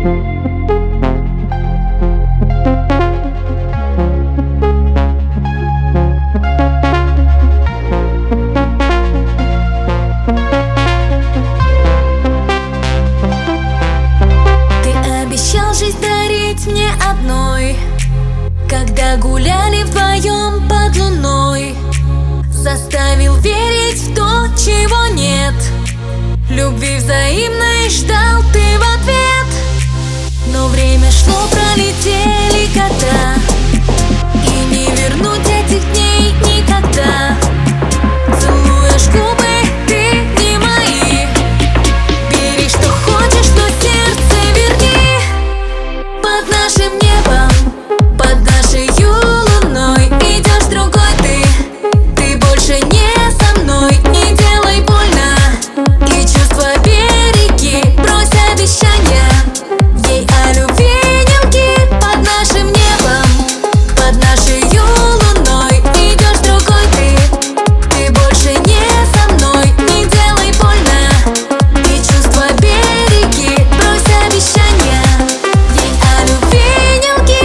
Мне одной, когда гуляли вдвоем под луной, заставил верить в то, чего нет. Любви взаимной ждал ты в ответ. Но время шло, пролетели года, и не вернуть этих дней никогда. Целуешь губы, ты не мои. Бери, что хочешь, но сердце верни. Под нашим небом, под нашей луной идешь другой ты. Ты больше не со мной, не делай больно. И чувства береги, брось обещания. Ей о любви не лги. Под нашим небом, под нашей луной идешь другой ты. Ты больше не со мной, не делай больно. И чувства береги, брось обещания. Ей о любви не лги.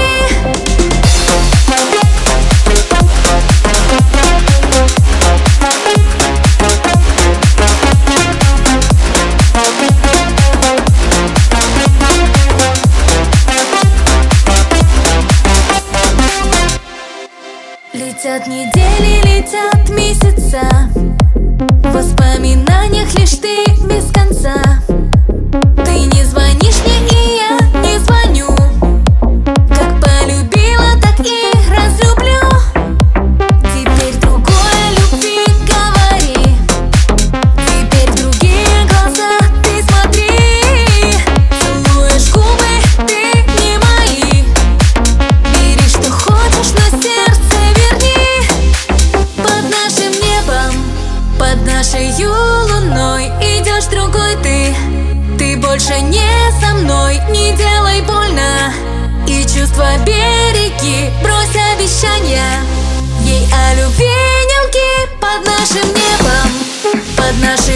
Летят недели, летят месяца, в воспоминаниях лишь ты без конца. Ты не звонишь мне, и я не звоню. Как полюбила, так и разлюблю. Теперь другой любви говори. Теперь в другие глаза ты смотри. Целуешь губы, ты не мои. Бери, что хочешь, но сердце верни. Под нашим небом, под нашей луной идешь другой ты. Ты больше не со мной, не делай больно. И чувства береги, брось обещания. Ей о любви не лги. Под нашим небом, под нашей